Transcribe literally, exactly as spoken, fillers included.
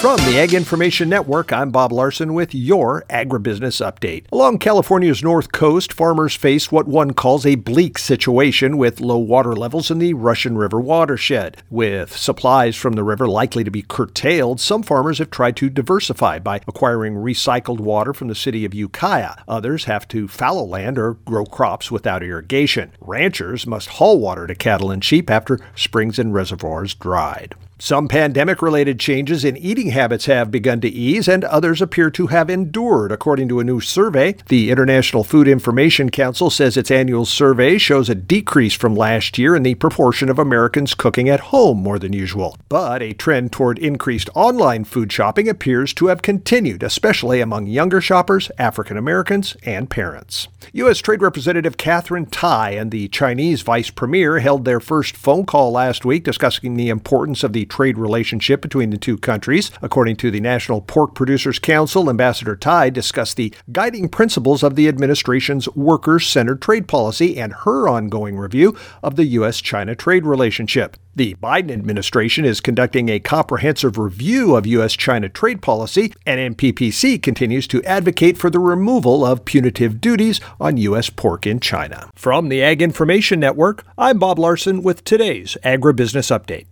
From the Ag Information Network, I'm Bob Larson with your Agribusiness Update. Along California's north coast, farmers face what one calls a bleak situation with low water levels in the Russian River watershed. With supplies from the river likely to be curtailed, some farmers have tried to diversify by acquiring recycled water from the city of Ukiah. Others have to fallow land or grow crops without irrigation. Ranchers must haul water to cattle and sheep after springs and reservoirs dried. Some pandemic-related changes in eating habits have begun to ease, and others appear to have endured, according to a new survey. The International Food Information Council says its annual survey shows a decrease from last year in the proportion of Americans cooking at home more than usual. But a trend toward increased online food shopping appears to have continued, especially among younger shoppers, African Americans, and parents. U S. Trade Representative Katherine Tai and the Chinese Vice Premier held their first phone call last week discussing the importance of the trade relationship between the two countries. According to the National Pork Producers Council, Ambassador Tai discussed the guiding principles of the administration's workers-centered trade policy and her ongoing review of the U S China trade relationship. The Biden administration is conducting a comprehensive review of U S China trade policy, and N P P C continues to advocate for the removal of punitive duties on U S pork in China. From the Ag Information Network, I'm Bob Larson with today's Agribusiness Update.